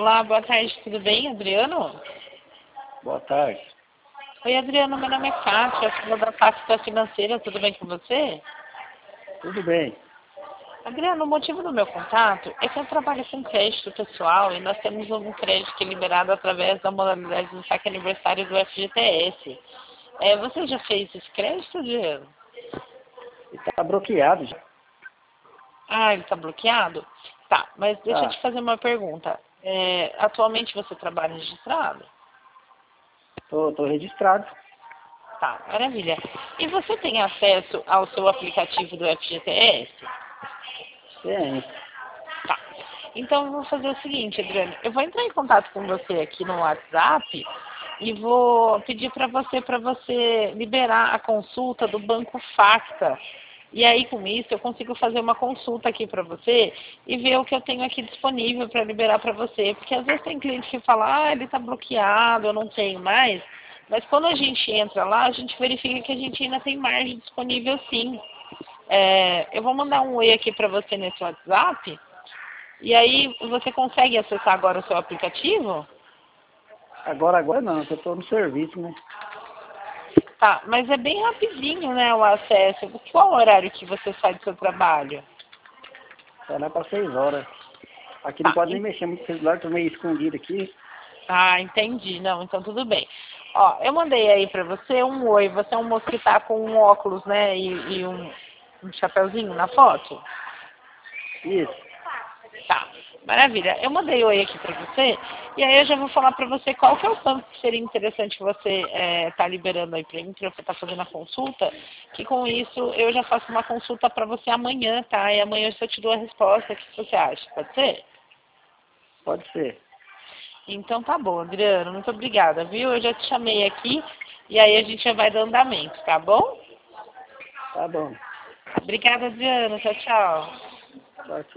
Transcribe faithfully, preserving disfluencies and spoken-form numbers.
Olá, boa tarde, tudo bem, Adriano? Boa tarde. Oi, Adriano, meu nome é Kátia, sou da Facta Financeira, tudo bem com você? Tudo bem. Adriano, o motivo do meu contato é que eu trabalho com crédito pessoal e nós temos um crédito liberado através da modalidade do saque aniversário do F G T S. É, você já fez esse crédito, Adriano? Está bloqueado já. Ah, ele está bloqueado? Tá, mas deixa eu Tá. te fazer uma pergunta. É, atualmente você trabalha registrado? Tô, tô registrado. Tá, maravilha. E você tem acesso ao seu aplicativo do F G T S? Tem. Tá. Então eu vou fazer o seguinte, Adriano. Eu vou entrar em contato com você aqui no WhatsApp e vou pedir para você para você liberar a consulta do Banco Facta. E aí com isso eu consigo fazer uma consulta aqui para você e ver o que eu tenho aqui disponível para liberar para você. Porque às vezes tem cliente que fala, ah, ele está bloqueado, eu não tenho mais. Mas quando a gente entra lá, a gente verifica que a gente ainda tem margem disponível sim. É, eu vou mandar um oi aqui para você nesse WhatsApp. E aí, você consegue acessar agora o seu aplicativo? Agora, agora não, que eu tô no serviço, né? Tá, mas é bem rapidinho, né, o acesso. Qual o horário que você sai do seu trabalho? Tá lá para seis horas. Aqui não Tá, pode nem en- mexer muito no celular, tô meio escondido aqui. ah, entendi. Não, então tudo bem. Ó, eu mandei aí pra você um oi. Você é um moço que tá com um óculos, né, e, e um, um chapeuzinho na foto? Isso. Tá, maravilha. Eu mandei oi aqui pra você, e aí eu já vou falar pra você qual que é o tanto que seria interessante você é, tá liberando aí pra mim, pra você tá fazendo a consulta, que com isso eu já faço uma consulta pra você amanhã, tá? E amanhã eu te dou a resposta, o que você acha? Pode ser? Pode ser. Então tá bom, Adriano, muito obrigada, viu? Eu já te chamei aqui, e aí a gente já vai dando andamento, tá bom? Tá bom. Obrigada, Adriano. Tchau, tchau. Tchau, tchau.